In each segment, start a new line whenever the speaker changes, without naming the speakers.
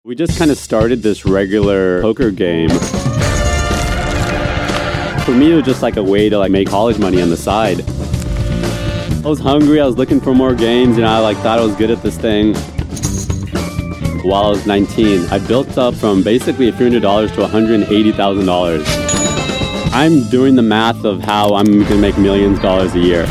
We just kind of started this regular poker game. For me, it was just like a way to make college money on the side. I was hungry, I was looking for more games, and I thought I was good at this thing. While I was 19, I built up from basically a few $100 to $180,000. I'm doing the math of how I'm going to make millions of dollars a year.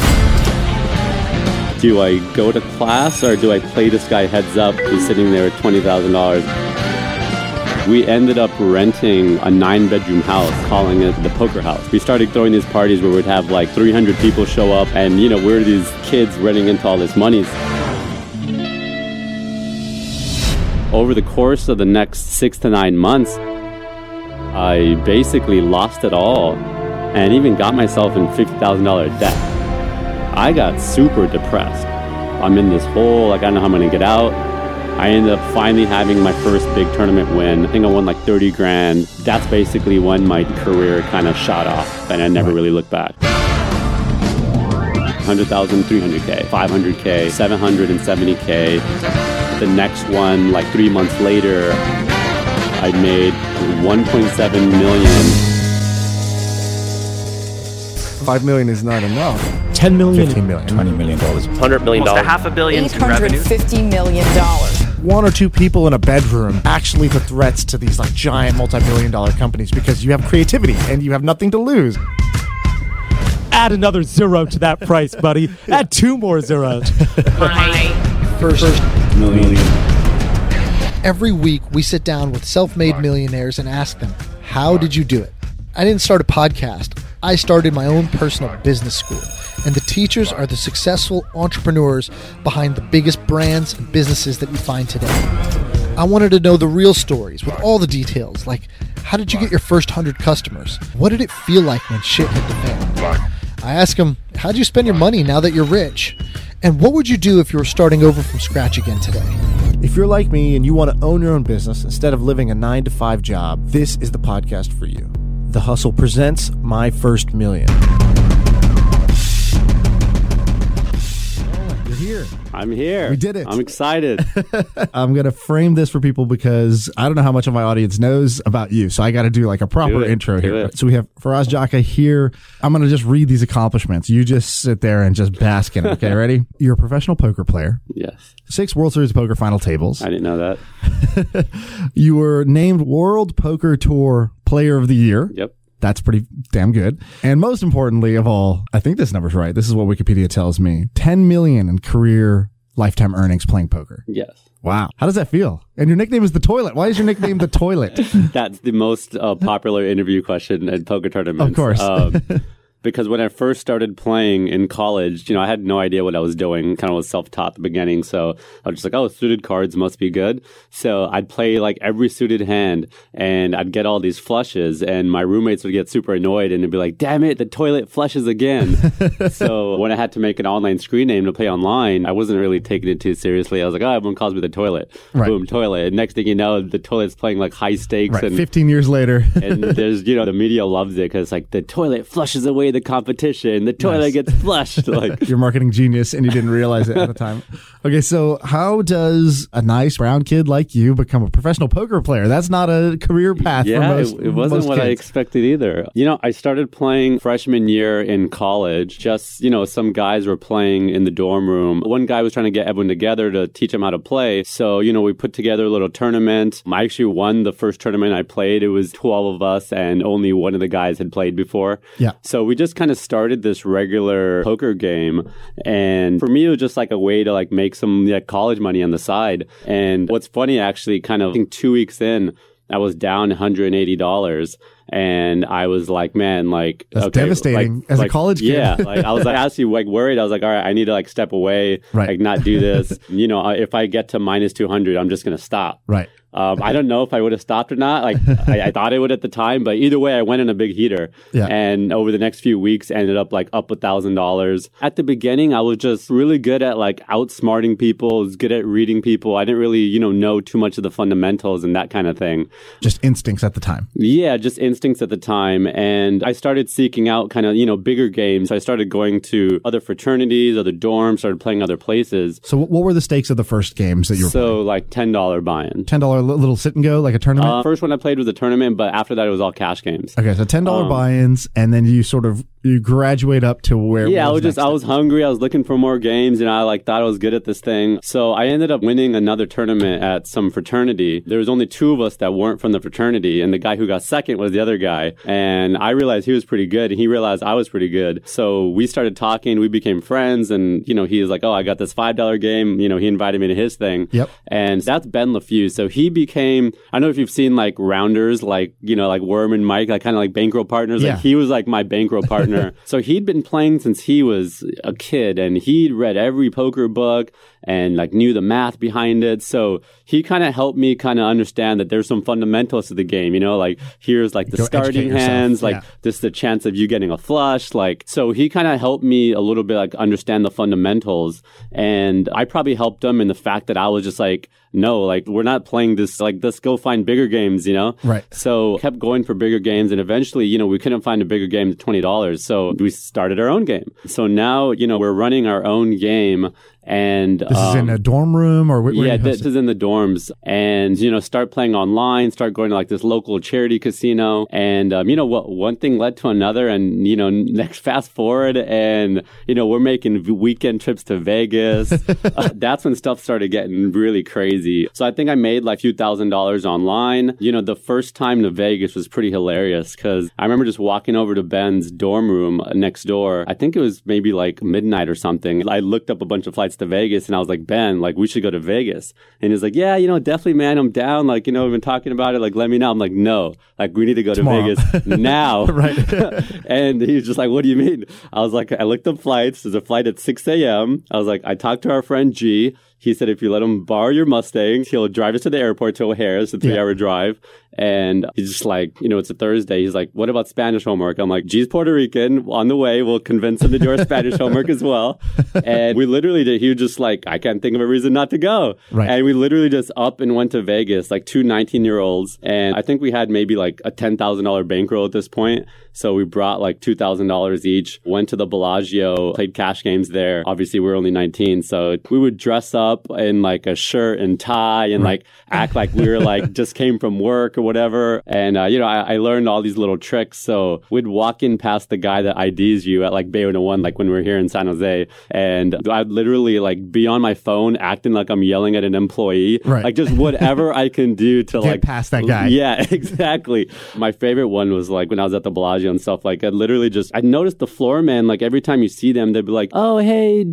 Do I go to class or do I play this guy heads up who's sitting there at $20,000? We ended up renting a 9-bedroom house, calling it the poker house. We started throwing these parties where we'd have 300 people show up, and we're these kids running into all this money. Over the course of the next 6 to 9 months, I basically lost it all and even got myself in $50,000 debt. I got super depressed. I'm in this hole, I don't know how I'm going to get out. I ended up finally having my first big tournament win. I think I won 30 grand. That's basically when my career kind of shot off, and I never really looked back. 100,000, 300K, 500K, 770K. The next one, 3 months later, I made 1.7 million.
5 million is not enough.
10 million,
15 million,
$20 million,
$100 million, almost $500 million in revenue.
$850 million.
One or two people in a bedroom actually put threats to these giant multi-billion-dollar companies because you have creativity and you have nothing to lose. Add another zero to that price, buddy. Add 2 more zeros.
My
first million.
Every week, we sit down with self-made millionaires and ask them, how did you do it? I didn't start a podcast. I started my own personal business school. And the teachers are the successful entrepreneurs behind the biggest brands and businesses that you find today. I wanted to know the real stories with all the details, like how did you get your first 100 customers? What did it feel like when shit hit the fan? I asked them, how'd you spend your money now that you're rich? And what would you do if you were starting over from scratch again today?
If you're like me and you want to own your own business instead of living a 9-to-5 job, this is the podcast for you. The Hustle presents My First Million. You're here.
I'm here.
We did it.
I'm excited.
I'm going to frame this for people because I don't know how much of my audience knows about you. So I got to do a proper intro here. So we have Faraz Jaka here. I'm going to just read these accomplishments. You just sit there and just bask in it. Okay, ready? You're a professional poker player.
Yes.
6 World Series poker final tables.
I didn't know that.
You were named World Poker Tour Player of the Year.
Yep.
That's pretty damn good. And most importantly of all, I think this number's right. This is what Wikipedia tells me. 10 million in career lifetime earnings playing poker.
Yes.
Wow. How does that feel? And your nickname is The Toilet. Why is your nickname The Toilet?
That's the most popular interview question at poker tournaments.
Of course.
Because when I first started playing in college, I had no idea what I was doing. Kind of was self-taught at the beginning. So I was just suited cards must be good. So I'd play every suited hand and I'd get all these flushes and my roommates would get super annoyed and they'd be like, damn it, the toilet flushes again. So when I had to make an online screen name to play online, I wasn't really taking it too seriously. I was like, everyone calls me the toilet.
Right.
Boom, toilet. And next thing you know, the toilet's playing high stakes.
Right.
And
15 years later.
and there's, the media loves it because the toilet flushes away the competition. The toilet gets flushed.
You're a marketing genius and you didn't realize it at the time. Okay, so how does a nice brown kid like you become a professional poker player? That's not a career path for most
it wasn't what
kids.
I expected either. I started playing freshman year in college. Just, some guys were playing in the dorm room. One guy was trying to get everyone together to teach them how to play. So, we put together a little tournament. I actually won the first tournament I played. It was 12 of us and only one of the guys had played before.
Yeah.
So we just kind of started this regular poker game. And for me, it was just a way to make some college money on the side. And what's funny, actually, I think 2 weeks in, I was down $180. And I was like, man,
that's devastating as a college kid.
Yeah. I was actually worried. I was like, all right, I need to step away,
right.
Not do this. If I get to minus 200, I'm just going to stop.
Right.
I don't know if I would have stopped or not. I thought I would at the time, but either way, I went in a big heater.
Yeah.
And over the next few weeks, ended up up $1,000. At the beginning, I was just really good at outsmarting people, was good at reading people. I didn't really, know too much of the fundamentals and that kind of thing.
Just instincts at the time.
Yeah, just instincts. instincts at the time, and I started seeking out kind of, bigger games. I started going to other fraternities, other dorms, started playing other places.
So what were the stakes of the first games that you were playing?
So like $10 buy-in.
$10 little sit and go, like a tournament?
First one I played was a tournament, but after that it was all cash games.
Okay, so $10 buy-ins, and then you graduate up to where?
Yeah, I was hungry. I was looking for more games, and I thought I was good at this thing. So I ended up winning another tournament at some fraternity. There was only 2 of us that weren't from the fraternity, and the guy who got second was the other guy. And I realized he was pretty good, and he realized I was pretty good. So we started talking. We became friends, and he was like, "Oh, I got this $5 game." He invited me to his thing.
Yep.
And that's Ben LaFuse. So he became. I don't know if you've seen like Rounders, like Worm and Mike, like kind of like bankroll partners.
Yeah.
Like he was like my bankroll partner. So he'd been playing since he was a kid, and he'd read every poker book and like knew the math behind it. So he kind of helped me kind of understand that there's some fundamentals to the game, like here's like the starting hands, like this is the chance of you getting a flush. Like, so he kind of helped me a little bit, like understand the fundamentals. And I probably helped him in the fact that I was just like, no, like we're not playing this, like let's go find bigger games,
Right.
So kept going for bigger games, and eventually, we couldn't find a bigger game than $20. So we started our own game. So now, we're running our own game. And
this is in a dorm room, or where
this is in the dorms, and start playing online, start going to like this local charity casino, and what one thing led to another, and next fast forward, and we're making weekend trips to Vegas. That's when stuff started getting really crazy. So I think I made like a few $1,000s online. The first time to Vegas was pretty hilarious because I remember just walking over to Ben's dorm room next door. I think it was maybe like midnight or something. I looked up a bunch of flights to Vegas, and I was like, Ben, like we should go to Vegas. And he's like, yeah, definitely, man, I'm down. Like, we've been talking about it. Like, let me know. I'm like, no, like we need to go
Tomorrow.
to Vegas now.
Right.
And he's just like, what do you mean? I was like, I looked up flights. There's a flight at 6 a.m. I was like, I talked to our friend G. He said, if you let him borrow your Mustang, he'll drive us to the airport to O'Hare. It's a 3-hour drive. And he's just like, it's a Thursday. He's like, what about Spanish homework? I'm like, G's Puerto Rican. On the way, we'll convince him to do our Spanish homework as well. And we literally did. He was just like, I can't think of a reason not to go.
Right.
And we literally just up and went to Vegas, like 2 19-year-olds. And I think we had maybe like a $10,000 bankroll at this point. So we brought like $2,000 each, went to the Bellagio, played cash games there. Obviously, we were only 19. So we would dress up in like a shirt and tie and like act like we were like just came from work or whatever. And, I learned all these little tricks. So we'd walk in past the guy that IDs you at like Bay 101, like when we were here in San Jose. And I'd literally like be on my phone acting like I'm yelling at an employee.
Right.
Like just whatever I can do to
get past that guy.
Yeah, exactly. My favorite one was like when I was at the Bellagio and stuff, like I noticed the floor man, like every time you see them, they'd be like, oh, hey,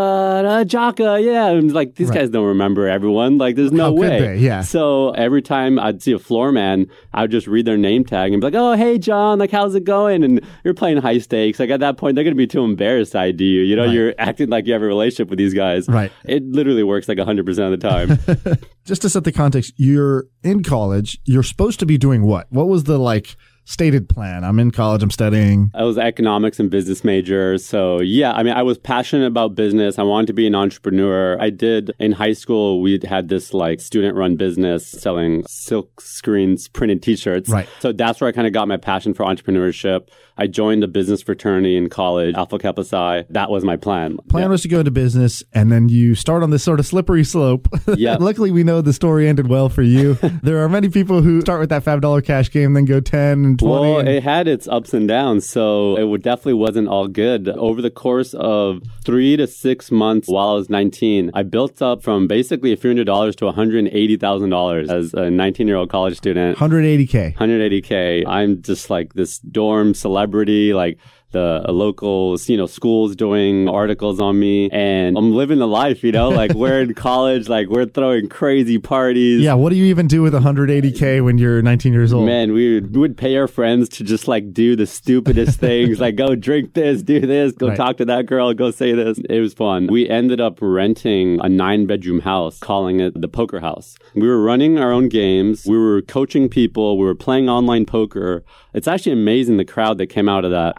Jaka, yeah. And like, these guys don't remember everyone. Like, there's no way.
Could they? Yeah.
So every time I'd see a floor man, I would just read their name tag and be like, oh, hey, John, like, how's it going? And you're playing high stakes. Like, at that point, they're going to be too embarrassed to ID you. You're acting like you have a relationship with these guys.
Right.
It literally works like 100% of the time.
Just to set the context, you're in college. You're supposed to be doing what? What was the stated plan? I'm in college, I'm studying.
I was economics and business major. So yeah, I was passionate about business. I wanted to be an entrepreneur. I did in high school, we had this student run business selling silk screens, printed t-shirts.
Right.
So that's where I kind of got my passion for entrepreneurship. I joined a business fraternity in college, Alpha Kappa Psi. That was my plan.
Plan was to go into business, and then you start on this sort of slippery slope.
Yeah.
Luckily, we know the story ended well for you. There are many people who start with that $5 cash game, then go 10 and 20.
Well, it had its ups and downs, so it definitely wasn't all good. Over the course of 3 to 6 months while I was 19, I built up from basically a few $100 to $180,000 as a 19-year-old college student.
$180K.
$180K. I'm just like this dorm celebrity, like the local, schools doing articles on me, and I'm living the life, like we're in college, like we're throwing crazy parties.
Yeah, what do you even do with $180K when you're 19 years old?
Man, we would pay our friends to just do the stupidest things, like go drink this, do this, go talk to that girl, go say this. It was fun. We ended up renting a 9-bedroom house, calling it the Poker House. We were running our own games. We were coaching people. We were playing online poker. It's actually amazing the crowd that came out of that. Out of the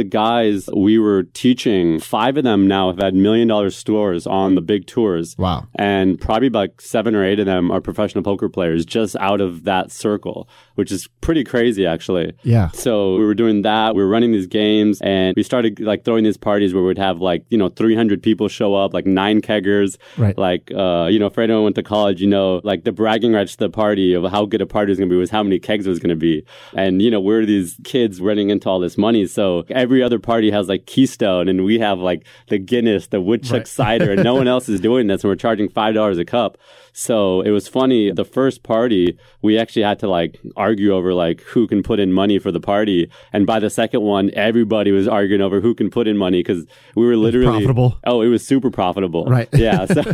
the guys we were teaching, 5 of them now have had $1 million stores on the big tours.
Wow.
And probably about 7 or 8 of them are professional poker players just out of that circle, which is pretty crazy, actually.
Yeah.
So we were doing that. We were running these games, and we started like throwing these parties where we'd have like, 300 people show up, like 9 keggers.
Right.
Like, for anyone who went to college, like the bragging rights to the party of how good a party was going to be was how many kegs it was going to be. And, we're these kids running into all this money. So every other party has like Keystone, and we have like the Guinness, the Woodchuck cider, and no one else is doing this. And we're charging $5 a cup. So it was funny. The first party, we actually had to like argue over like who can put in money for the party. And by the second one, everybody was arguing over who can put in money because we were literally
profitable.
Oh, it was super profitable.
Right.
Yeah. So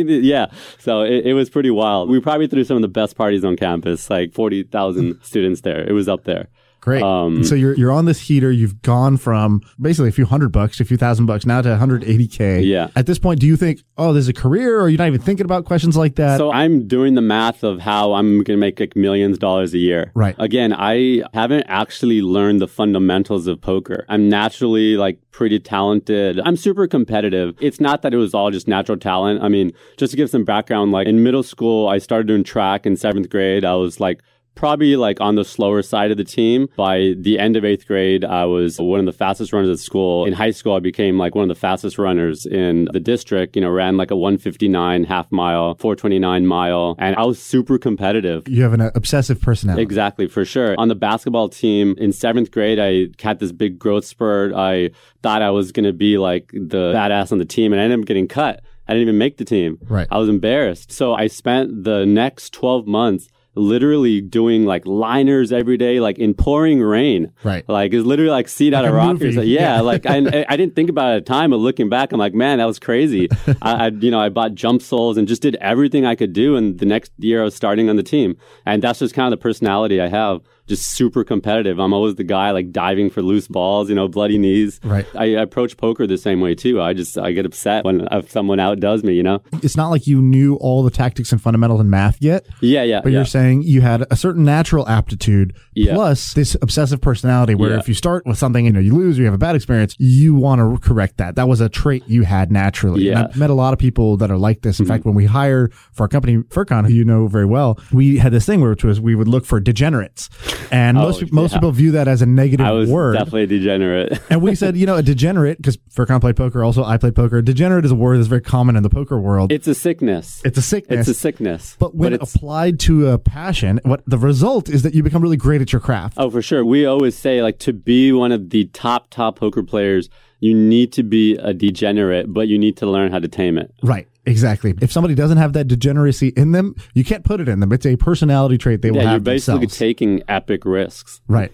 So it was pretty wild. We probably threw some of the best parties on campus, like 40,000 students there. It was up there.
Great. So you're on this heater. You've gone from basically a few $100, a few $1,000 now to $180K.
Yeah.
At this point, do you think, oh, there's a career, or you're not even thinking about questions like that?
So I'm doing the math of how I'm going to make like millions of dollars a year.
Right.
Again, I haven't actually learned the fundamentals of poker. I'm naturally like pretty talented. I'm super competitive. It's not that it was all just natural talent. I mean, just to give some background, like in middle school, I started doing track in 7th grade. I was like probably like on the slower side of the team. By the end of 8th grade, I was one of the fastest runners at school. In high school, I became like one of the fastest runners in the district, ran like a 159 half mile, 429 mile, and I was super competitive.
You have an obsessive personality.
Exactly, for sure. On the basketball team in 7th grade, I had this big growth spurt. I thought I was going to be like the badass on the team, and I ended up getting cut. I didn't even make the team.
Right.
I was embarrassed. So I spent the next 12 months literally doing like liners every day, like in pouring rain.
Right.
Like it's literally like seat out of rockers. Like I didn't think about it at the time, but looking back, I'm like, man, that was crazy. I bought jump soles and just did everything I could do. And the next year I was starting on the team. And that's just kind of the personality I have. Just super competitive. I'm always the guy like diving for loose balls, bloody knees.
Right.
I approach poker the same way too. I get upset when someone outdoes me,
It's not like you knew all the tactics and fundamentals in math yet.
Yeah.
But you're saying you had a certain natural aptitude plus this obsessive personality where if you start with something, you lose or you have a bad experience, you want to correct that. That was a trait you had naturally.
Yeah.
And I've met a lot of people that are like this. In fact, when we hired for our company, Furcon, who you know very well, we had this thing which was we would look for degenerates. And most people view that as a negative word.
I was definitely a degenerate.
And we said, a degenerate, because Furcon played poker, also I played poker. Degenerate is a word that's very common in the poker world.
It's a sickness.
It's a sickness. But when applied to a passion, what the result is that you become really great at your craft.
Oh, for sure. We always say, like, to be one of the top poker players, you need to be a degenerate, but you need to learn how to tame it.
Right. Exactly. If somebody doesn't have that degeneracy in them, you can't put it in them. It's a personality trait they will have themselves.
You're basically taking epic risks.
Right.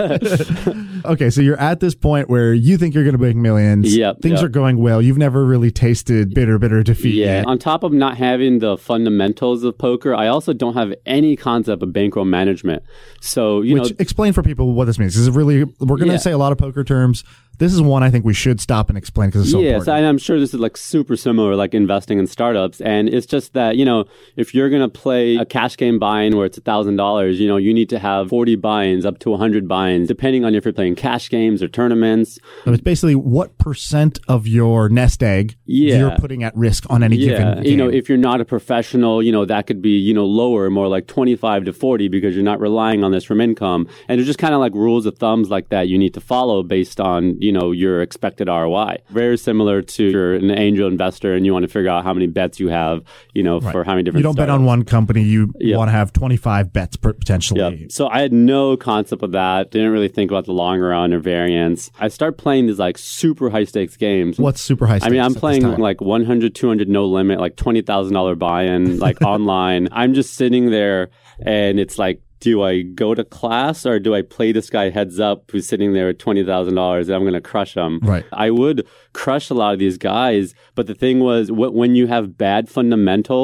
Okay, so you're at this point where you think you're going to make millions. Things are going well. You've never really tasted bitter defeat yet.
On top of not having the fundamentals of poker, I also don't have any concept of bankroll management. So,
explain for people what this means. Is it really, we're going to say a lot of poker terms. This is one I think we should stop and explain because it's so important.
Yes, and I'm sure this is like super similar, like investing in startups. And it's just that, if you're going to play a cash game buy-in where it's $1,000, you need to have 40 buy-ins, up to 100 buy-ins, depending on if you're playing cash games or tournaments.
So it's basically what % of your nest egg you're putting at risk on any given game.
If you're not a professional, that could be, lower, more like 25 to 40 because you're not relying on this from income. And it's just kind of like rules of thumbs like that you need to follow based on, your expected ROI. Very similar to you're an angel investor and you want to figure out how many bets you have, for how many different
You don't bet on one company. You want to have 25 bets potentially.
So I had no concept of that. Didn't really think about the long run or variance. I start playing these like super high stakes games.
What's super high stakes?
I mean, I'm playing like 100, 200 no limit, like $20,000 buy-in, like online. I'm just sitting there and it's like, do I go to class or do I play this guy heads up who's sitting there at $20,000 and I'm going to crush him?
Right.
I would crush a lot of these guys, but the thing was, when you have bad fundamentals,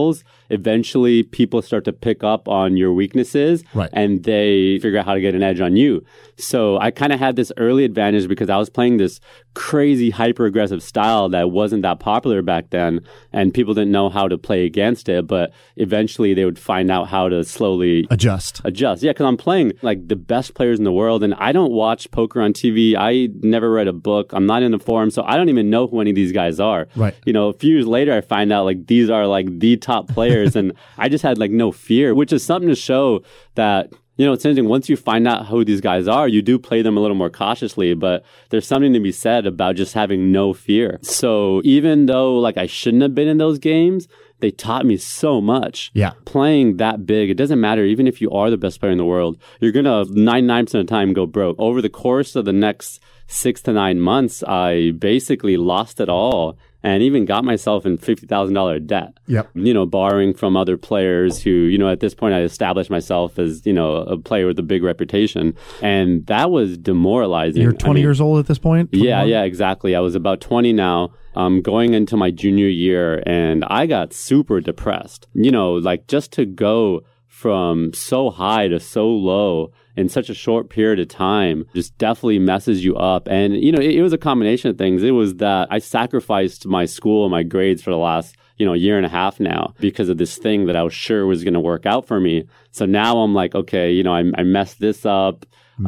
eventually people start to pick up on your weaknesses and they figure out how to get an edge on you. So I kind of had this early advantage because I was playing this crazy hyper-aggressive style that wasn't that popular back then, and people didn't know how to play against it, but eventually they would find out how to slowly
adjust.
Yeah, because I'm playing like the best players in the world, and I don't watch poker on TV. I never read a book. I'm not in the forum, so I don't even know who any of these guys are.
Right.
You know, a few years later, I find out like these are like the top players, and I just had like no fear, which is something to show that, you know, it's interesting. Once you find out who these guys are, you do play them a little more cautiously, but there's something to be said about just having no fear. So even though like I shouldn't have been in those games, they taught me so much.
Yeah.
Playing that big, it doesn't matter. Even if you are the best player in the world, you're going to 99% of the time go broke. Over the course of the next 6 to 9 months, I basically lost it all and even got myself in $50,000 debt.
Yep.
You know, borrowing from other players who, you know, at this point I established myself as, you know, a player with a big reputation. And that was demoralizing.
You're 20 years old at this point?
21? Yeah, exactly. I was about 20 now. Going into my junior year, and I got super depressed. You know, like just to go from so high to so low in such a short period of time just definitely messes you up. And, you know, it was a combination of things. It was that I sacrificed my school and my grades for the last, you know, year and a half now because of this thing that I was sure was going to work out for me. So now I'm like, okay, you know, I messed this up.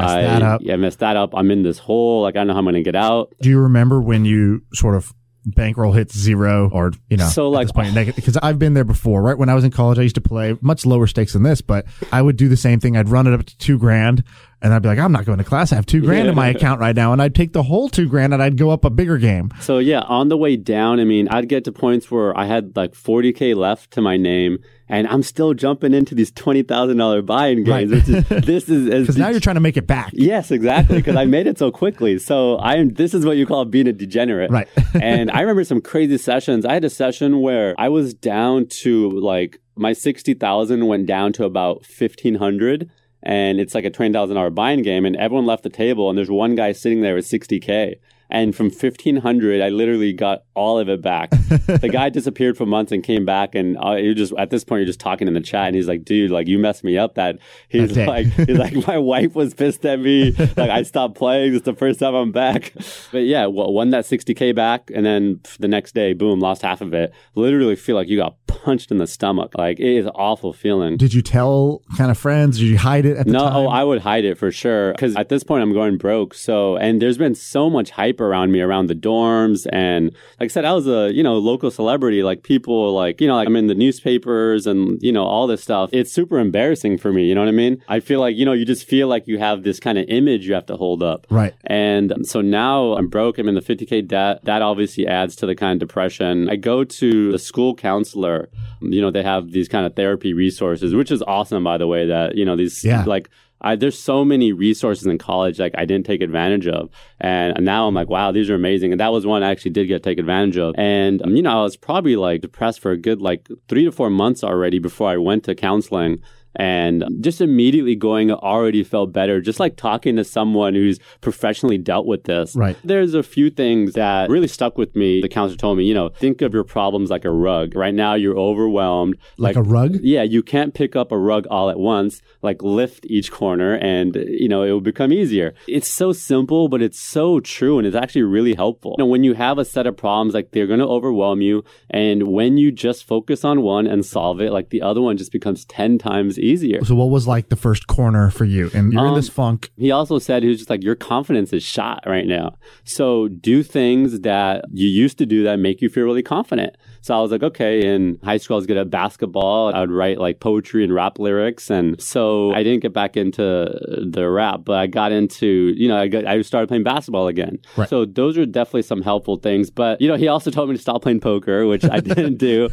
I messed that up. I'm in this hole. Like, I don't know how I'm going to get out.
Do you remember when you sort of bankroll hits zero, or, you know,
so like,
because I've been there before, right? When I was in college, I used to play much lower stakes than this, but I would do the same thing. I'd run it up to $2,000 and I'd be like, I'm not going to class. I have $2,000 in my account right now. And I'd take the whole $2,000 and I'd go up a bigger game.
So yeah, on the way down, I mean, I'd get to points where I had like $40K left to my name, and I'm still jumping into these $20,000 buy-in games.
Right.
This is
because now you're trying to make it back.
Yes, exactly. Because I made it so quickly. So this is what you call being a degenerate.
Right.
And I remember some crazy sessions. I had a session where I was down to like my 60,000 went down to about 1,500. And it's like a $20,000 buy-in game, and everyone left the table, and there's one guy sitting there with 60K. And from 1,500, I literally got all of it back. The guy disappeared for months and came back, and you just at this point you're just talking in the chat, and he's like, "Dude, like you messed me up." He's like, my wife was pissed at me. Like I stopped playing. It's the first time I'm back. But yeah, won that 60K back, and then the next day, boom, lost half of it. Literally feel like you got punched in the stomach. Like it is an awful feeling.
Did you tell kind of friends? Did you hide it at the time?
No, I would hide it for sure, because at this point I'm going broke. So, and there's been so much hype around me, around the dorms, and like I said, I was a, you know, local celebrity. Like people, like, you know, like I'm in the newspapers and, you know, all this stuff. It's super embarrassing for me. You know what I mean? I feel like, you know, you just feel like you have this kind of image you have to hold up.
Right.
And so now I'm broke. I'm in the 50K debt. That obviously adds to the kind of depression. I go to the school counselor. You know, they have these kind of therapy resources, which is awesome, by the way, that, you know, these like, there's so many resources in college like I didn't take advantage of, and now I'm like, wow, these are amazing. And that was one I actually did take advantage of. And you know, I was probably like depressed for a good like 3 to 4 months already before I went to counseling. And just immediately going already felt better, just like talking to someone who's professionally dealt with this.
Right.
There's a few things that really stuck with me. The counselor told me, you know, think of your problems like a rug. Right now, you're overwhelmed.
Like a rug?
Yeah, you can't pick up a rug all at once. Like lift each corner and, you know, it will become easier. It's so simple, but it's so true, and it's actually really helpful. You know, when you have a set of problems, like they're going to overwhelm you. And when you just focus on one and solve it, like the other one just becomes 10 times easier.
So what was like the first corner for you? And you're in this funk.
He also said, he was just like, your confidence is shot right now. So do things that you used to do that make you feel really confident. So I was like, okay, in high school I was good at basketball. I would write like poetry and rap lyrics. And so I didn't get back into the rap, but I got into, you know, I started playing basketball again.
Right.
So those are definitely some helpful things. But, you know, he also told me to stop playing poker, which I didn't do.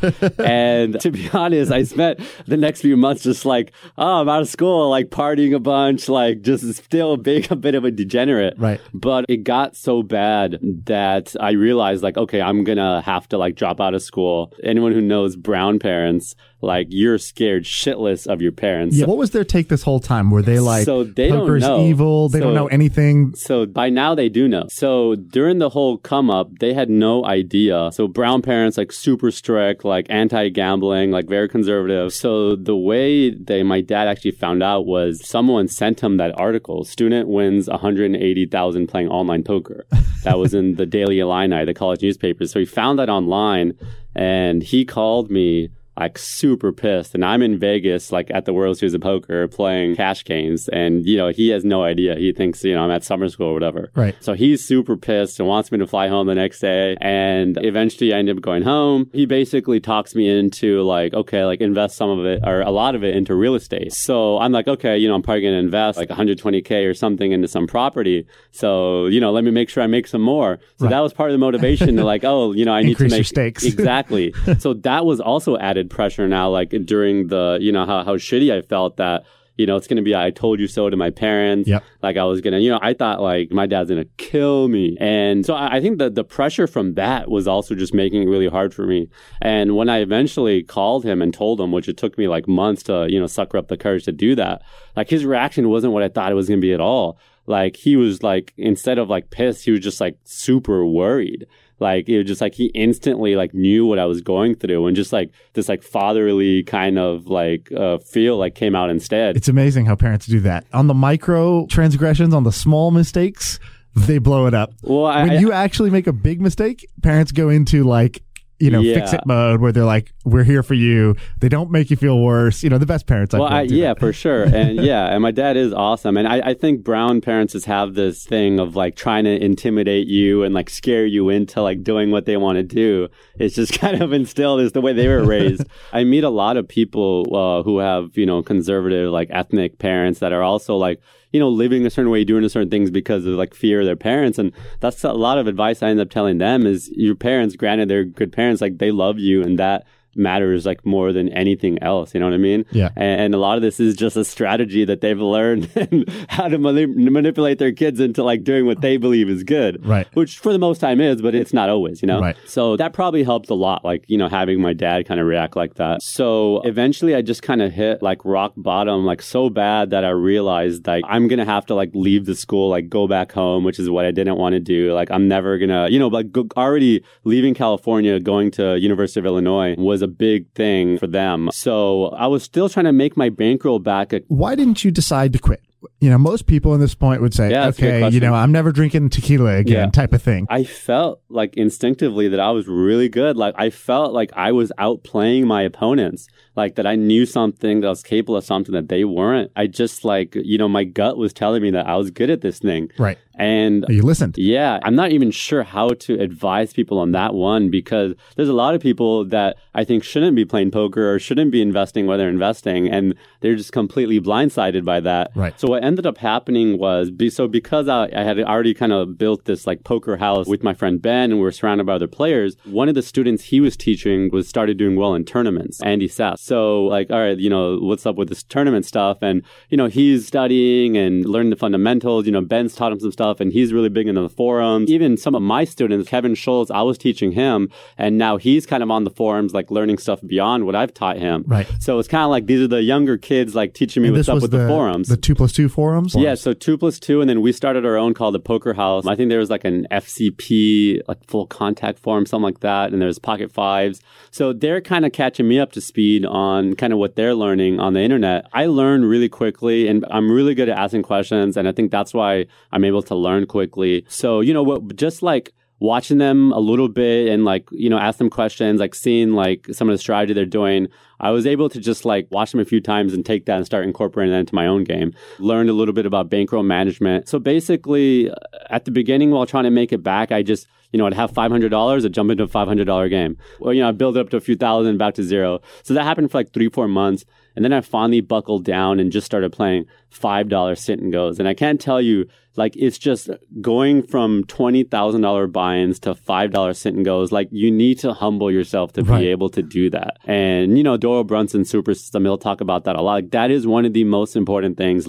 And to be honest, I spent the next few months just like, oh, I'm out of school, like partying a bunch, like just still being a bit of a degenerate.
Right.
But it got so bad that I realized like, okay, I'm going to have to like drop out of school. Anyone who knows brown parents, like you're scared shitless of your parents.
Yeah, what was their take this whole time? Were they like,
so they
poker's
don't know.
evil, they don't know anything?
So by now they do know. So during the whole come up, they had no idea. So Brown parents, like super strict, like anti-gambling, like very conservative. So the way my dad actually found out was someone sent him that article, student wins $180,000 playing online poker. That was in the Daily Illini, the college newspaper. So he found that online and he called me like super pissed. And I'm in Vegas, like at the World Series of Poker playing cash games. And, he has no idea. He thinks, I'm at summer school or whatever.
Right.
So he's super pissed and wants me to fly home the next day. And eventually I end up going home. He basically talks me into like, okay, like invest some of it or a lot of it into real estate. So I'm like, okay, I'm probably going to invest like $120K or something into some property. So, let me make sure I make some more. So that was part of the motivation to like, I need
Increase
to make
your stakes.
Exactly. So that was also added pressure now, like during the, how shitty I felt that, it's going to be, I told you so to my parents.
Yep.
Like I was going to, I thought like my dad's going to kill me. And so I think that the pressure from that was also just making it really hard for me. And when I eventually called him and told him, which it took me like months to, sucker up the courage to do that, like his reaction wasn't what I thought it was going to be at all. Like he was like, instead of like pissed, he was just like super worried. Like it was just like he instantly like knew what I was going through and just like this like fatherly kind of like feel like came out instead.
It's amazing how parents do that. On the micro transgressions, on the small mistakes, they blow it up.
Well,
when you actually make a big mistake, parents go into like, fix it mode where they're like, we're here for you. They don't make you feel worse. The best parents.
For sure. And and my dad is awesome. And I think Brown parents just have this thing of like trying to intimidate you and like scare you into like doing what they want to do. It's just kind of instilled as the way they were raised. I meet a lot of people who have, conservative like ethnic parents that are also like, living a certain way, doing a certain things because of like fear of their parents. And that's a lot of advice I end up telling them is your parents, granted they're good parents, like they love you and that matters like more than anything else. You know what I mean?
Yeah.
And a lot of this is just a strategy that they've learned and how to manipulate their kids into like doing what they believe is good.
Right.
Which for the most time is, but it's not always,
Right.
So that probably helped a lot, like, having my dad kind of react like that. So eventually I just kind of hit like rock bottom, like so bad that I realized like I'm going to have to like leave the school, like go back home, which is what I didn't want to do. Like I'm never going to, like already leaving California, going to University of Illinois was a big thing for them. So I was still trying to make my bankroll back.
Why didn't you decide to quit? Most people in this point would say, okay, I'm never drinking tequila again type of thing.
I felt like instinctively that I was really good. Like I felt like I was outplaying my opponents, like that I knew something, that I was capable of something that they weren't. I just like, my gut was telling me that I was good at this thing.
Right.
And
you listened.
Yeah. I'm not even sure how to advise people on that one because there's a lot of people that I think shouldn't be playing poker or shouldn't be investing where they're investing. And they're just completely blindsided by that.
Right.
So what ended up happening was, because I had already kind of built this like poker house with my friend Ben and we were surrounded by other players, one of the students he was teaching started doing well in tournaments, Andy Sass. So like, all right, what's up with this tournament stuff? And, he's studying and learning the fundamentals. Ben's taught him some stuff. And he's really big into the forums. Even some of my students, Kevin Schultz, I was teaching him, and now he's kind of on the forums, like learning stuff beyond what I've taught him.
Right.
So it's kind of like these are the younger kids, like teaching me what's up with the forums.
The 2+2 forums?
Yeah, so 2+2, and then we started our own called the Poker House. I think there was like an FCP, like full contact forum, something like that, and there's Pocket Fives. So they're kind of catching me up to speed on kind of what they're learning on the internet. I learn really quickly, and I'm really good at asking questions, and I think that's why I'm able to learn quickly. So, just like watching them a little bit and like, ask them questions, like seeing like some of the strategy they're doing, I was able to just like watch them a few times and take that and start incorporating that into my own game. Learned a little bit about bankroll management. So basically at the beginning while trying to make it back, I just, I'd have $500, I'd jump into a $500 game. Well, I build it up to a few thousand, back to zero. So that happened for like 3-4 months. And then I finally buckled down and just started playing $5 sit and goes. And I can't tell you, like, it's just going from $20,000 buy-ins to $5 sit and goes. Like, you need to humble yourself to be able to do that. And, Doyle Brunson's Super System, he'll talk about that a lot. Like, that is one of the most important things. Like,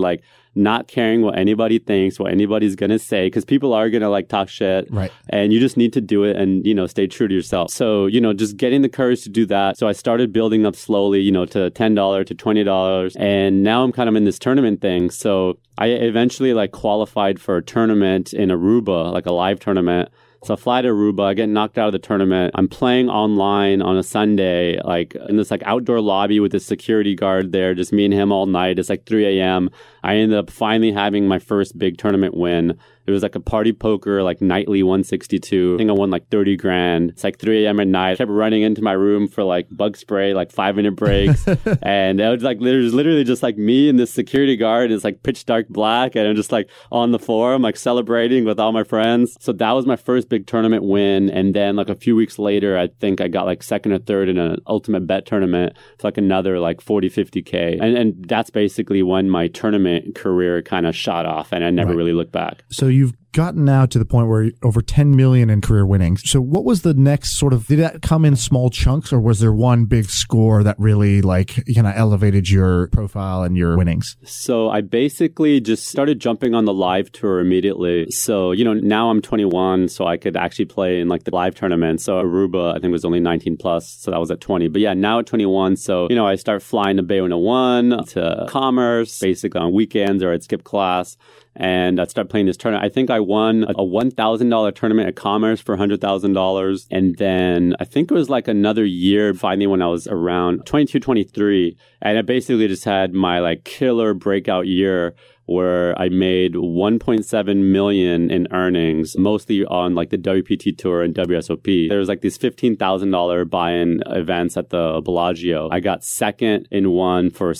not caring what anybody thinks, what anybody's going to say, because people are going to like talk shit.
Right.
And you just need to do it and, stay true to yourself. So, just getting the courage to do that. So I started building up slowly, to $10 to $20. And now I'm kind of in this tournament thing. So I eventually like qualified for a tournament in Aruba, like a live tournament. So I fly to Aruba, I get knocked out of the tournament. I'm playing online on a Sunday, like in this like outdoor lobby with a security guard there, just me and him all night. It's like 3 a.m. I ended up finally having my first big tournament win. It was like a party poker, like nightly 162. I think I won like 30 grand. It's like 3 a.m. at night. I kept running into my room for like bug spray, like 5-minute breaks. And it was like, there's literally just like me and this security guard. It's like pitch dark black. And I'm just like on the floor, I'm like celebrating with all my friends. So that was my first big tournament win. And then like a few weeks later, I think I got like second or third in an ultimate bet tournament for like another like 40, 50K. And that's basically when my tournament career kind of shot off and I never really looked back.
So you've gotten now to the point where over 10 million in career winnings. So what was the next sort of, did that come in small chunks or was there one big score that really like, elevated your profile and your winnings?
So I basically just started jumping on the live tour immediately. So, now I'm 21, so I could actually play in like the live tournament. So Aruba, I think was only 19 plus. So that was at 20. But yeah, now at 21. So, I start flying to Bay 101, to Commerce, basically on weekends or I'd skip class. And I started playing this tournament. I think I won a $1,000 tournament at Commerce for $100,000. And then I think it was like another year finally when I was around 22, 23. And I basically just had my like killer breakout year where I made 1.7 million in earnings, mostly on like the WPT Tour and WSOP. There was like these $15,000 buy-in events at the Bellagio. I got second in one for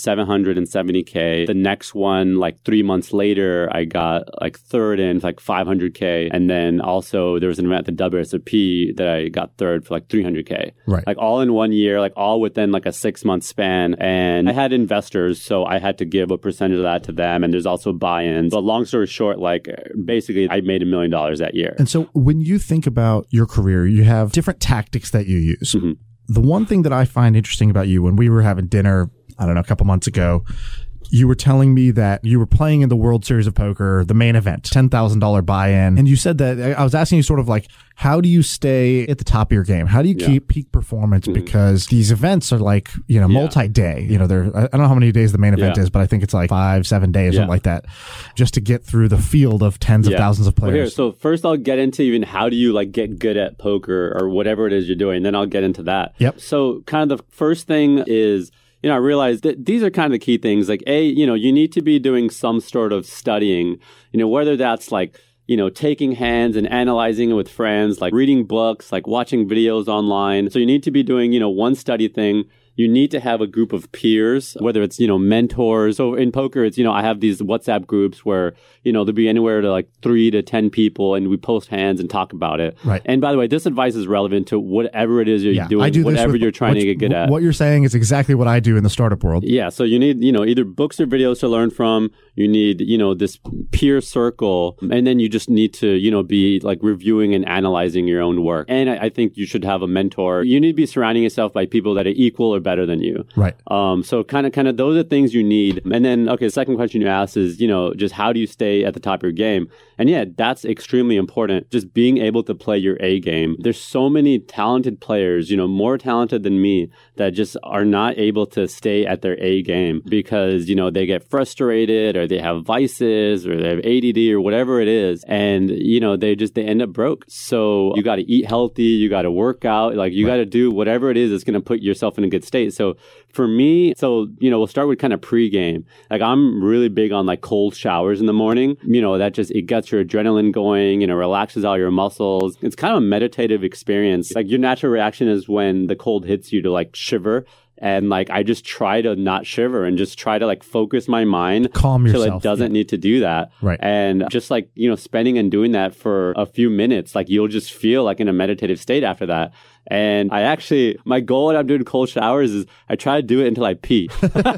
$770K. The next one, like 3 months later, I got like third in like $500K. And then also there was an event at the WSOP that I got third for like $300K.
Right.
Like all in 1 year, like all within like a 6-month span. And I had investors, so I had to give a percentage of that to them. And there's also buy-ins. But long story short, like basically I made $1 million that year.
And so when you think about your career, you have different tactics that you use. Mm-hmm. The one thing that I find interesting about you, when we were having dinner, I don't know, a couple months ago, you were telling me that you were playing in the World Series of Poker, the main event, $10,000 buy-in. And you said that, I was asking you sort of like, how do you stay at the top of your game? How do you keep peak performance? Mm-hmm. Because these events are like, multi-day. I don't know how many days the main event is, but I think it's like 5-7 days, something like that, just to get through the field of tens of thousands of players.
Well, here, so first I'll get into even how do you like get good at poker or whatever it is you're doing. Then I'll get into that.
Yep.
So kind of the first thing is, I realized that these are kind of the key things. Like, you need to be doing some sort of studying, whether that's like, taking hands and analyzing it with friends, like reading books, like watching videos online. So you need to be doing, one study thing. You need to have a group of peers, whether it's, mentors. So in poker, it's, I have these WhatsApp groups where, there'll be anywhere to like 3 to 10 people and we post hands and talk about it.
Right.
And by the way, this advice is relevant to whatever it is you're doing, whatever you're trying to get good at.
What you're saying is exactly what I do in the startup world.
Yeah. So you need, either books or videos to learn from. You need, this peer circle. And then you just need to, be like reviewing and analyzing your own work. And I think you should have a mentor. You need to be surrounding yourself by people that are equal or better than you.
Right.
So kind of those are things you need. And then, the second question you asked is, just how do you stay at the top of your game? And yeah, that's extremely important. Just being able to play your A game. There's so many talented players, more talented than me, that just are not able to stay at their A game because, they get frustrated or they have vices or they have ADD or whatever it is. And, they end up broke. So you got to eat healthy. You got to work out. Like you got to do whatever it is that's going to put yourself in a good state. So for me, we'll start with kind of pregame. Like I'm really big on like cold showers in the morning. That just, it gets your adrenaline going, relaxes all your muscles. It's kind of a meditative experience. Like your natural reaction is when the cold hits you to like shiver. And like, I just try to not shiver and just try to like focus my mind.
Calm yourself.
Till it doesn't need to do that.
Right.
And just like, spending and doing that for a few minutes, like you'll just feel like in a meditative state after that. And my goal when I'm doing cold showers is I try to do it until I pee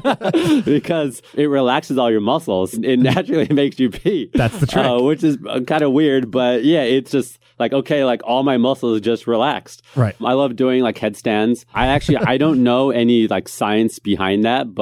because it relaxes all your muscles. It naturally makes you pee.
That's the trick.
Which is kind of weird, but yeah, it's just like, okay, like all my muscles just relaxed.
Right.
I love doing like headstands. I don't know any like science behind that, but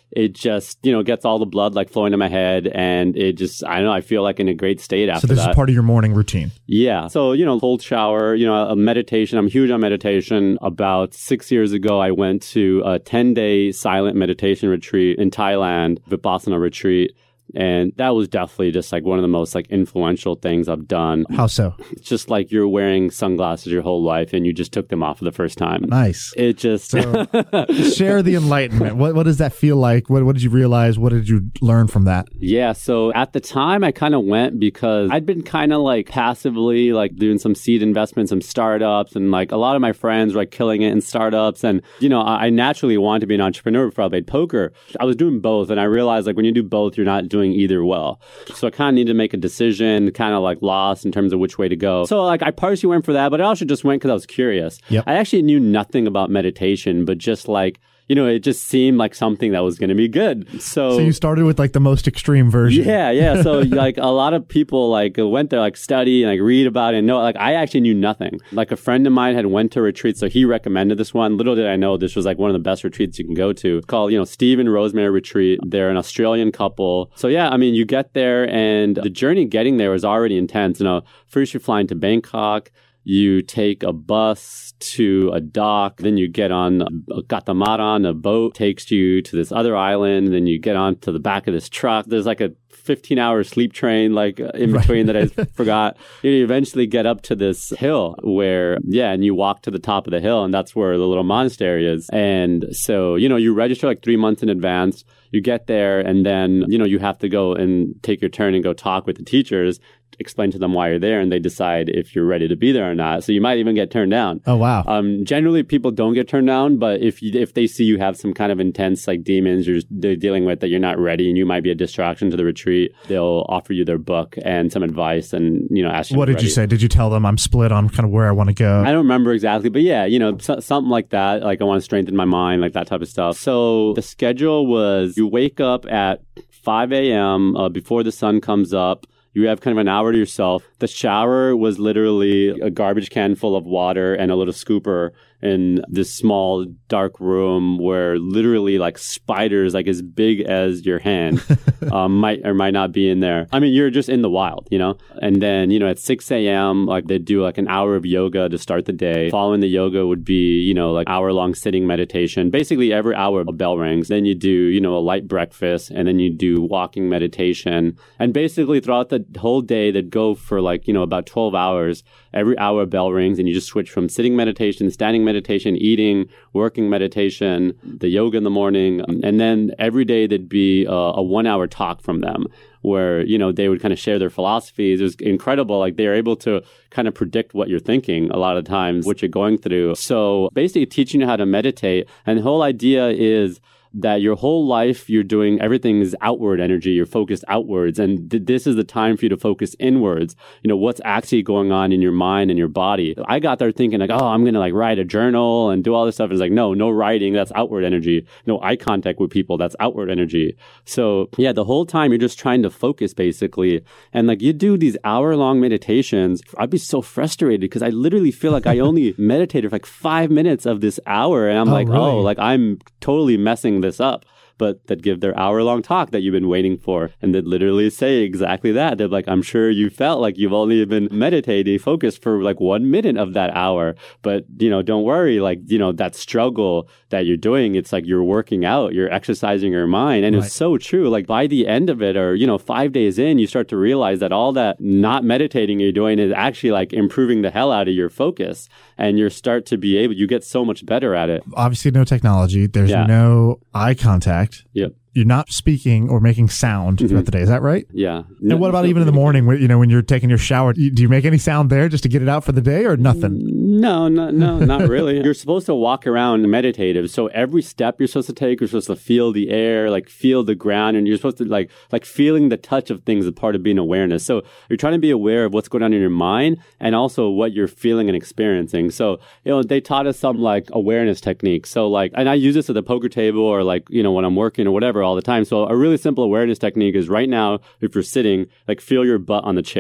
it just, you know, gets all the blood like flowing to my head, and it just, I don't know, I feel like in a great state after that.
So this is part of your morning routine?
Yeah. So, you know, cold shower, you know, a meditation. I'm huge on meditation. About 6 years ago, I went to a 10-day silent meditation retreat in Thailand, Vipassana retreat. And that was definitely just like one of the most like influential things I've done.
How so?
It's just like you're wearing sunglasses your whole life and you just took them off for the first time.
Nice.
It just...
So, share the enlightenment. What does that feel like? What did you realize? What did you learn from that?
Yeah. So at the time I kind of went because I'd been kind of like passively like doing some seed investments, some startups, and like a lot of my friends were like killing it in startups. And, you know, I naturally wanted to be an entrepreneur before I played poker. I was doing both. And I realized like when you do both, you're not doing either well. So I kind of needed to make a decision, kind of like lost in terms of which way to go. So like I partially went for that, but I also just went because I was curious.
Yep.
I actually knew nothing about meditation, but just like, you know, it just seemed like something that was going to be good. So
you started with like the most extreme version.
Yeah. So like a lot of people like went there, like study and like read about it. And no, like I actually knew nothing. Like a friend of mine had went to a retreat, so he recommended this one. Little did I know this was like one of the best retreats you can go to. It's called, you know, Steve and Rosemary Retreat. They're an Australian couple. So yeah, I mean, you get there and the journey getting there was already intense. You know, first you're flying to Bangkok. You take a bus to a dock, then you get on a catamaran, a boat takes you to this other island, then you get on to the back of this truck. There's like a 15-hour sleep train like in between that I forgot. You eventually get up to this hill where, yeah, and you walk to the top of the hill, and that's where the little monastery is. And so, you know, you register like 3 months in advance. You get there, and then, you know, you have to go and take your turn and go talk with the teachers, explain to them why you're there, and they decide if you're ready to be there or not. So you might even get turned down.
Oh, wow.
Generally, people don't get turned down, but if they see you have some kind of intense like demons they're dealing with that you're not ready and you might be a distraction to the retreat, they'll offer you their book and some advice and, you know, ask you.
What did you say? Did you tell them I'm split on kind of where I want to go?
I don't remember exactly, but yeah, you know, something like that. Like I want to strengthen my mind, like that type of stuff. So the schedule was you wake up at 5 a.m. Before the sun comes up. You have kind of an hour to yourself. The shower was literally a garbage can full of water and a little scooper in this small dark room where literally like spiders like as big as your hand might or might not be in there. I mean, you're just in the wild, you know? And then, you know, at 6 a.m., like they do like an hour of yoga to start the day. Following the yoga would be, you know, like hour-long sitting meditation. Basically every hour a bell rings. Then you do, you know, a light breakfast, and then you do walking meditation. And basically throughout the whole day that go for like, you know, about 12 hours, every hour a bell rings and you just switch from sitting meditation, standing meditation, eating, working meditation, the yoga in the morning. And then every day there'd be a 1 hour talk from them where, you know, they would kind of share their philosophies. It was incredible. Like they were able to kind of predict what you're thinking a lot of times, what you're going through. So basically teaching you how to meditate. And the whole idea is that your whole life, you're doing everything is outward energy. You're focused outwards. And this is the time for you to focus inwards. You know, what's actually going on in your mind and your body. I got there thinking like, oh, I'm going to like write a journal and do all this stuff. And it's like, no writing. That's outward energy. No eye contact with people. That's outward energy. So yeah, the whole time you're just trying to focus basically. And like you do these hour-long meditations. I'd be so frustrated because I literally feel like I only meditated for like 5 minutes of this hour. And I'm like, really? Oh, like I'm totally messing this up. But that give their hour-long talk that you've been waiting for. And that literally say exactly that. They're like, I'm sure you felt like you've only been meditating, focused for like 1 minute of that hour. But, you know, don't worry. Like, you know, that struggle that you're doing, it's like you're working out, you're exercising your mind. And It's so true. Like by the end of it, or, you know, 5 days in, you start to realize that all that not meditating you're doing is actually like improving the hell out of your focus. And you start to be able, you get so much better at it.
Obviously no technology. There's no eye contact.
Yep.
You're not speaking or making sound throughout the day. Is that right?
Yeah.
And what about even in the morning when, you know, when you're taking your shower? Do you make any sound there just to get it out for the day or nothing?
No, not really. You're supposed to walk around meditative. So every step you're supposed to take, you're supposed to feel the air, like feel the ground, and you're supposed to like feeling the touch of things is part of being awareness. So you're trying to be aware of what's going on in your mind and also what you're feeling and experiencing. So, you know, they taught us some like awareness techniques. So like, and I use this at the poker table or like, you know, when I'm working or whatever all the time. So a really simple awareness technique is right now, if you're sitting, like feel your butt on the chair.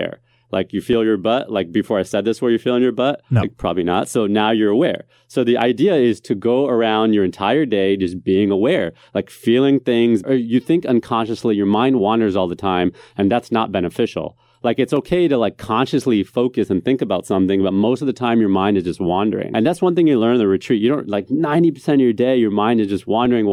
Like you feel your butt, like before I said this, where you're feeling your butt?
No.
Like probably not. So now you're aware. So the idea is to go around your entire day just being aware, like feeling things, or you think unconsciously, your mind wanders all the time, and that's not beneficial. Like it's okay to like consciously focus and think about something, but most of the time your mind is just wandering. And that's one thing you learn in the retreat. You don't like 90% of your day, your mind is just wandering.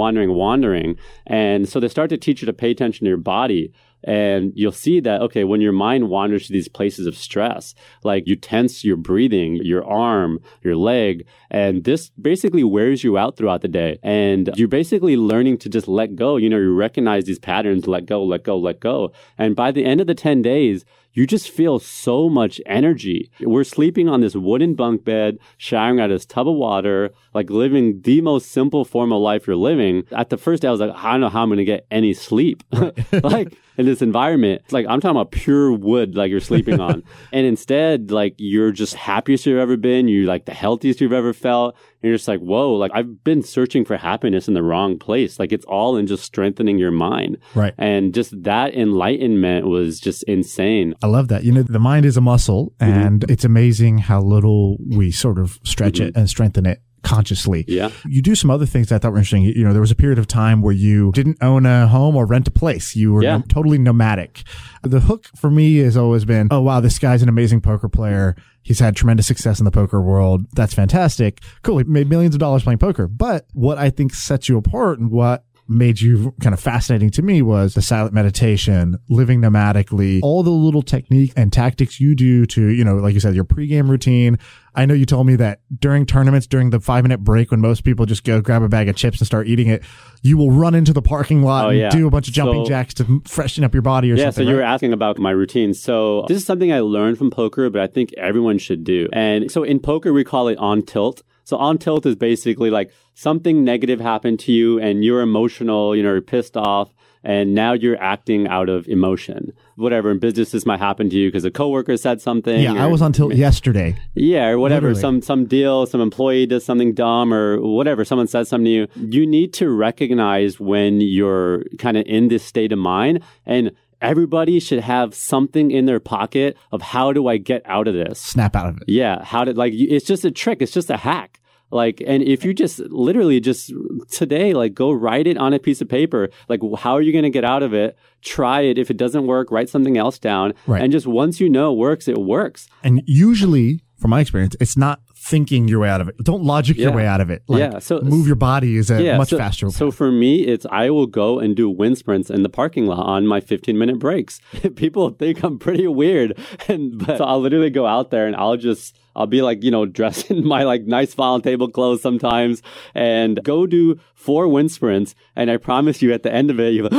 And so they start to teach you to pay attention to your body. And you'll see that, okay, when your mind wanders to these places of stress, like you tense your breathing, your arm, your leg, and this basically wears you out throughout the day. And you're basically learning to just let go. You know, you recognize these patterns, let go. And by the end of the 10 days, you just feel so much energy. We're sleeping on this wooden bunk bed, showering out of this tub of water, like living the most simple form of life you're living. At the first day, I was like, I don't know how I'm going to get any sleep. Like in this environment, like I'm talking about pure wood, like you're sleeping on. And instead, like you're just happiest you've ever been. You're like the healthiest you've ever felt. And you're just like, whoa, like I've been searching for happiness in the wrong place. Like it's all in just strengthening your mind.
Right.
And just that enlightenment was just insane.
I love that. You know, the mind is a muscle, and it's amazing how little we sort of stretch it and strengthen it consciously.
Yeah.
You do some other things that I thought were interesting. You know, there was a period of time where you didn't own a home or rent a place. You were totally nomadic. The hook for me has always been, oh, wow, this guy's an amazing poker player. He's had tremendous success in the poker world. That's fantastic. Cool. He made millions of dollars playing poker. But what I think sets you apart and what made you kind of fascinating to me was the silent meditation, living nomadically, all the little technique and tactics you do to, you know, like you said, your pregame routine. I know you told me that during tournaments, during the 5-minute break, when most people just go grab a bag of chips and start eating it, you will run into the parking lot and do a bunch of jumping jacks to freshen up your body or something.
So you were asking about my routine. So this is something I learned from poker, but I think everyone should do. And so in poker, we call it on tilt. So on tilt is basically like something negative happened to you and you're emotional, you know, you're pissed off, and now you're acting out of emotion. Whatever, in business, this might happen to you because a coworker said something.
Yeah, I was on tilt yesterday.
Yeah, or whatever.
Literally.
Some deal, some employee does something dumb or whatever. Someone says something to you. You need to recognize when you're kind of in this state of mind, and everybody should have something in their pocket of how do I get out of this?
Snap out of it.
Yeah. It's just a trick. It's just a hack. Like, and if you just literally just today, like go write it on a piece of paper, like how are you going to get out of it? Try it. If it doesn't work, write something else down.
Right.
And just once you know it works, it works.
And usually, from my experience, it's not thinking your way out of it. Don't logic your way out of it. Like,
so
move your body is a much faster.
So for me, I will go and do wind sprints in the parking lot on my 15-minute breaks. People think I'm pretty weird, but so I'll literally go out there and I'll be like, you know, dressed in my like nice final table clothes sometimes and go do 4 wind sprints. And I promise you at the end of it, you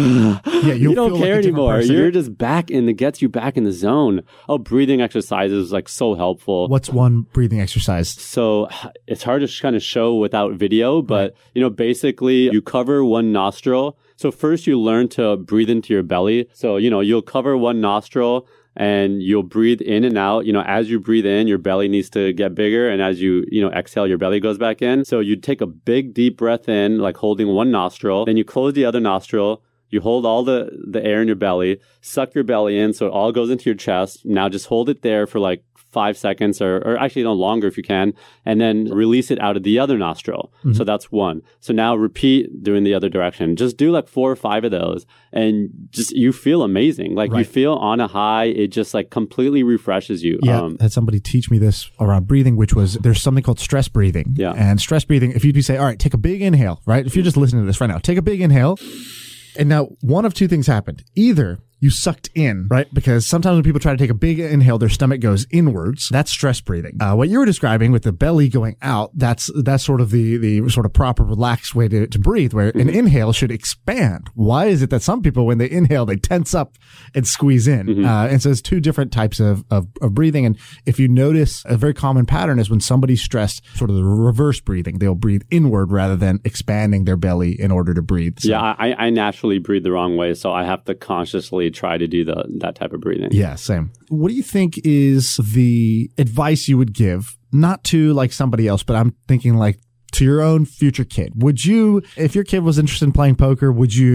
don't care anymore. You're just back in gets you back in the zone. Oh, breathing exercises is like so helpful.
What's one breathing exercise?
So it's hard to kind of show without video, but you know, basically you cover one nostril. So first you learn to breathe into your belly. So, you know, you'll cover one nostril and you'll breathe in and out. You know, as you breathe in, your belly needs to get bigger. And as you exhale, your belly goes back in. So you take a big, deep breath in, like holding one nostril. Then you close the other nostril. You hold all the air in your belly, suck your belly in so it all goes into your chest. Now just hold it there for like 5 seconds or actually no longer if you can, and then release it out of the other nostril. Mm-hmm. So that's one. So now repeat doing the other direction. Just do like 4 or 5 of those and just you feel amazing. Like you feel on a high. It just like completely refreshes you.
Yeah, I had somebody teach me this around breathing, which was there's something called stress breathing. Yeah. And stress breathing, if you say, all right, take a big inhale, right? If you're just listening to this right now, take a big inhale. And now one of 2 things happened. Either you sucked in, right? Because sometimes when people try to take a big inhale, their stomach goes inwards. That's stress breathing. What you were describing with the belly going out, that's sort of the sort of proper relaxed way to breathe, where an inhale should expand. Why is it that some people, when they inhale, they tense up and squeeze in? Mm-hmm. And so there's 2 different types of breathing. And if you notice, a very common pattern is when somebody's stressed, sort of the reverse breathing. They'll breathe inward rather than expanding their belly in order to breathe. So,
yeah, I naturally breathe the wrong way, so I have to consciously try to do that type of breathing.
Yeah, same. What do you think is the advice you would give, not to like somebody else, but I'm thinking like to your own future kid? Would you, if your kid was interested in playing poker, would you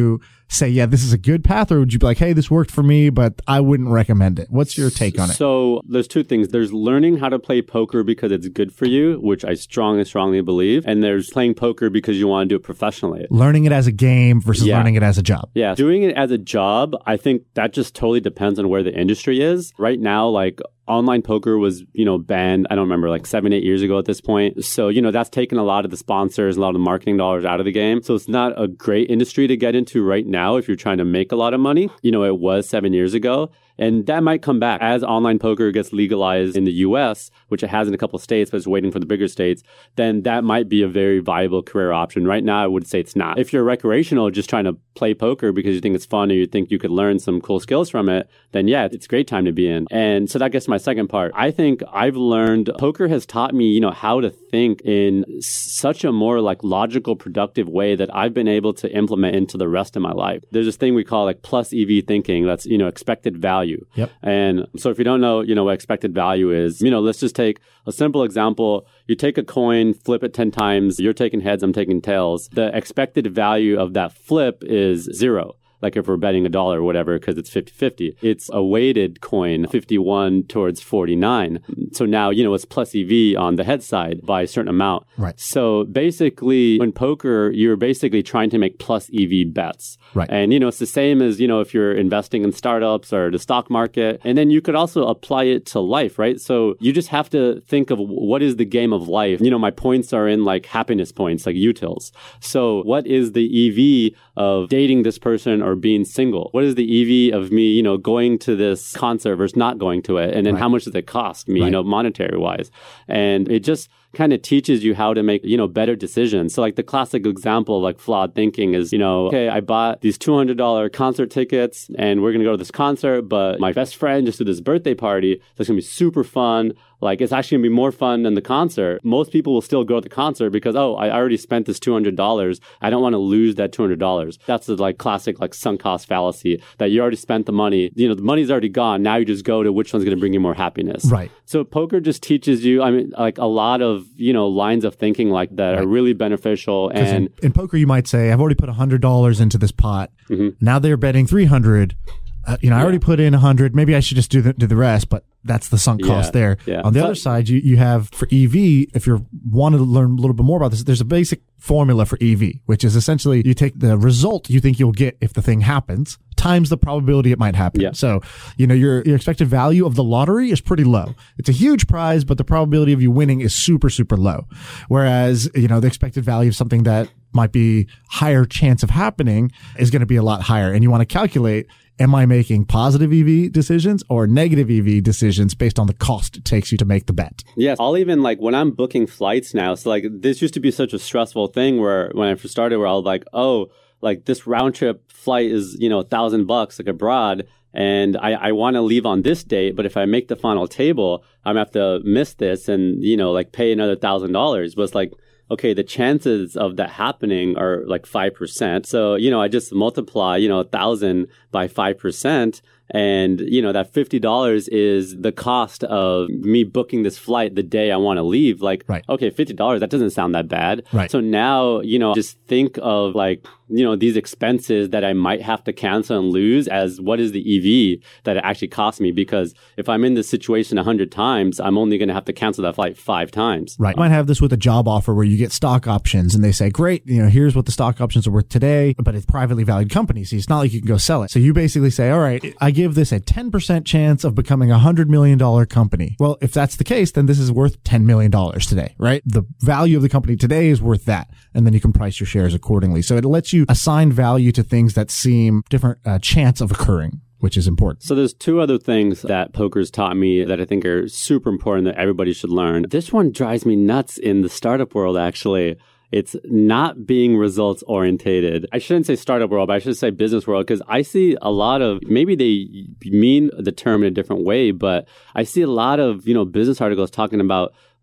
say, yeah, this is a good path, or would you be like, hey, this worked for me, but I wouldn't recommend it? What's your take on it?
So there's two things. There's learning how to play poker because it's good for you, which I strongly believe. And there's playing poker because you want to do it professionally.
Learning it as a game versus learning it as a job.
Yeah. Doing it as a job, I think that just totally depends on where the industry is. Right now, like online poker was, banned, I don't remember, like 7-8 years ago at this point. So, that's taken a lot of the sponsors, a lot of the marketing dollars out of the game. So it's not a great industry to get into right now if you're trying to make a lot of money. It was 7 years ago. And that might come back as online poker gets legalized in the US, which it has in a couple of states, but it's waiting for the bigger states. Then that might be a very viable career option. Right now, I would say it's not. If you're recreational, just trying to play poker because you think it's fun or you think you could learn some cool skills from it, then yeah, it's a great time to be in. And so that gets to my second part. I think I've learned poker has taught me, how to think in such a more like logical, productive way that I've been able to implement into the rest of my life. There's this thing we call like plus EV thinking. That's, expected value.
Yep.
And so if you don't know, what expected value is, let's just take a simple example. You take a coin, flip it 10 times. You're taking heads, I'm taking tails. The expected value of that flip is 0. Like if we're betting $1 or whatever, because it's 50-50. It's a weighted coin, 51 towards 49. So now, it's plus EV on the head side by a certain amount.
Right.
So basically, in poker, you're basically trying to make plus EV bets.
Right.
And, it's the same as, if you're investing in startups or the stock market. And then you could also apply it to life, right? So you just have to think of what is the game of life. My points are in like happiness points, like utils. So what is the EV of dating this person or being single? What is the EV of me, going to this concert versus not going to it? And then how much does it cost me, monetary wise? And it just kind of teaches you how to make, better decisions. So like the classic example of like flawed thinking is, okay, I bought these $200 concert tickets and we're going to go to this concert, but my best friend just did this birthday party. That's going to be super fun. Like, it's actually going to be more fun than the concert. Most people will still go to the concert because, I already spent this $200. I don't want to lose that $200. That's the like classic like sunk cost fallacy that you already spent the money. The money's already gone. Now you just go to which one's going to bring you more happiness.
Right.
So poker just teaches you, like a lot of, lines of thinking like that are really beneficial. And
in poker, you might say, I've already put $100 into this pot. Now they're betting 300. I already put in 100. Maybe I should just do the rest, but that's the sunk cost there.
Yeah.
On the other side, you have for EV, if you want to learn a little bit more about this, there's a basic formula for EV, which is essentially you take the result you think you'll get if the thing happens times the probability it might happen.
Yeah.
So, your expected value of the lottery is pretty low. It's a huge prize, but the probability of you winning is super, super low. Whereas, the expected value of something that might be higher chance of happening is going to be a lot higher. And you want to calculate, am I making positive EV decisions or negative EV decisions based on the cost it takes you to make the bet?
Yes. I'll even like when I'm booking flights now. So like this used to be such a stressful thing where when I first started where I was like, like this round trip flight is, $1,000 like abroad. And I want to leave on this date, but if I make the final table, I'm going to have to miss this and, like pay another $1,000. But it's like, okay, the chances of that happening are like 5%. So, I just multiply, 1,000 by 5%. And, that $50 is the cost of me booking this flight the day I want to leave. Like, okay, $50, that doesn't sound that bad.
Right.
So now, just think of like, these expenses that I might have to cancel and lose as what is the EV that it actually costs me? Because if I'm in this situation 100 times, I'm only going to have to cancel that flight 5 times.
Right. You might have this with a job offer where you get stock options and they say, great, here's what the stock options are worth today, but it's privately valued company. So it's not like you can go sell it. So you basically say, all right, I give this a 10% chance of becoming a $100 million company. Well, if that's the case, then this is worth $10 million today, right? The value of the company today is worth that. And then you can price your shares accordingly. So it lets you assign value to things that seem different chance of occurring, which is important.
So there's 2 other things that poker's taught me that I think are super important that everybody should learn. This one drives me nuts in the startup world, actually. It's not being results orientated. I shouldn't say startup world, but I should say business world, because I see a lot of, maybe they mean the term in a different way, but I see a lot of, business articles talking about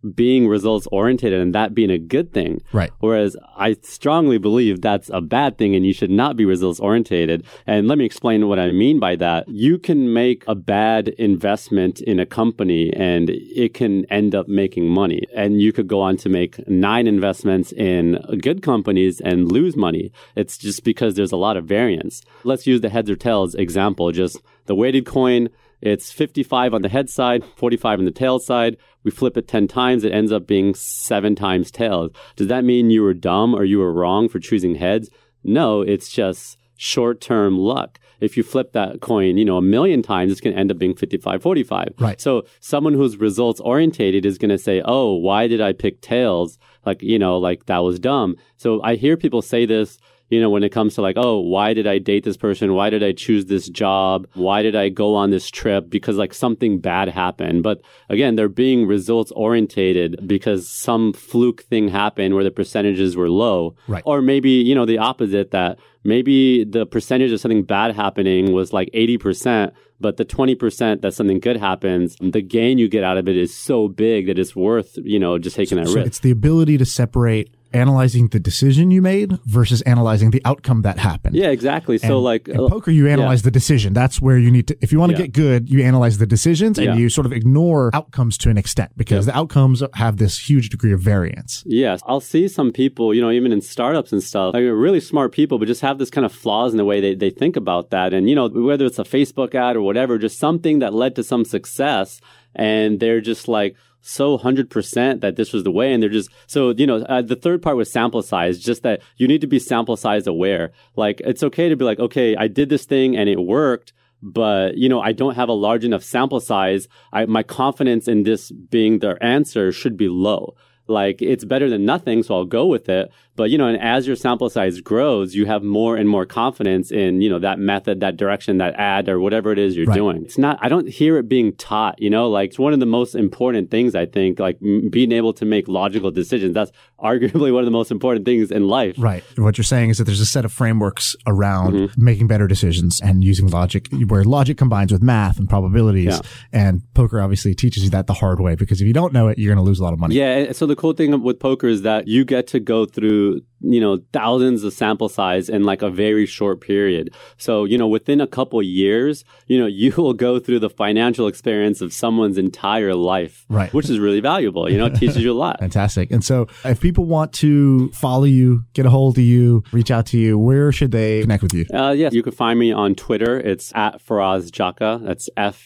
being results oriented and that being a good thing.
Right.
Whereas I strongly believe that's a bad thing and you should not be results oriented. And let me explain what I mean by that. You can make a bad investment in a company and it can end up making money. And you could go on to make 9 investments in good companies and lose money. It's just because there's a lot of variance. Let's use the heads or tails example, just the weighted coin. It's 55 on the head side, 45 on the tail side. We flip it 10 times. It ends up being 7 times tails. Does that mean you were dumb or you were wrong for choosing heads? No, it's just short-term luck. If you flip that coin, 1,000,000 times, it's going to end up being 55-45.
Right.
So someone who's results orientated is going to say, oh, why did I pick tails? Like that was dumb. So I hear people say this, when it comes to like, oh, why did I date this person? Why did I choose this job? Why did I go on this trip? Because like something bad happened. But again, they're being results orientated because some fluke thing happened where the percentages were low.
Right.
Or maybe, the opposite, that maybe the percentage of something bad happening was like 80%, but the 20% that something good happens, the gain you get out of it is so big that it's worth, just taking that risk.
It's the ability to separate analyzing the decision you made versus analyzing the outcome that happened.
Yeah, exactly. So
in poker, you analyze the decision. That's where you need to, if you want to get good, you analyze the decisions and you sort of ignore outcomes to an extent because the outcomes have this huge degree of variance.
Yes. I'll see some people, even in startups and stuff, like really smart people, but just have this kind of flaws in the way they think about that. And, whether it's a Facebook ad or whatever, just something that led to some success and they're just like, so 100% that this was the way. And they're just, so, the third part was sample size, just that you need to be sample size aware. Like, it's okay to be like, okay, I did this thing and it worked, but, I don't have a large enough sample size. My confidence in this being their answer should be low. Like, it's better than nothing, so I'll go with it. But, and as your sample size grows, you have more and more confidence in, that method, that direction, that ad, or whatever it is you're doing. It's not, I don't hear it being taught, like it's one of the most important things, I think, like being able to make logical decisions. That's arguably one of the most important things in life.
Right. What you're saying is that there's a set of frameworks around making better decisions and using logic, where logic combines with math and probabilities. Yeah. And poker obviously teaches you that the hard way, because if you don't know it, you're going to lose a lot of money.
Yeah. So the cool thing with poker is that you get to go through, thousands of sample size in like a very short period. So, within a couple years, you will go through the financial experience of someone's entire life,
right?
Which is really valuable. It teaches you a lot.
Fantastic. And so if people want to follow you, get a hold of you, reach out to you, where should they connect with you?
Yes, you can find me on Twitter. It's at Faraz Jaka. That's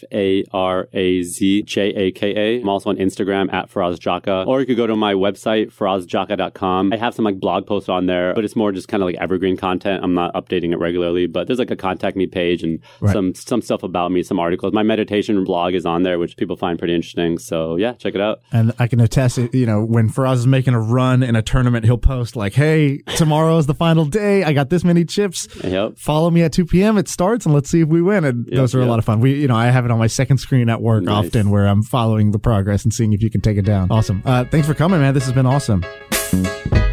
FarazJaka. I'm also on Instagram at Faraz Jaka. Or you could go to my website, farazjaka.com. I have some like blog posts on there, but it's more just kind of like evergreen content. I'm not updating it regularly, but there's like a contact me page and some stuff about me, some articles. My meditation blog is on there, which people find pretty interesting. So yeah, check it out.
And I can attest, when Faraz is making a run in a tournament, he'll post like, hey, tomorrow is the final day. I got this many chips.
Yep.
Follow me at 2 p.m. It starts and let's see if we win. And those are a lot of fun. I have it on my second screen at work often where I'm following the progress and seeing if you can take it down. Awesome. Thanks for coming, man. This has been awesome.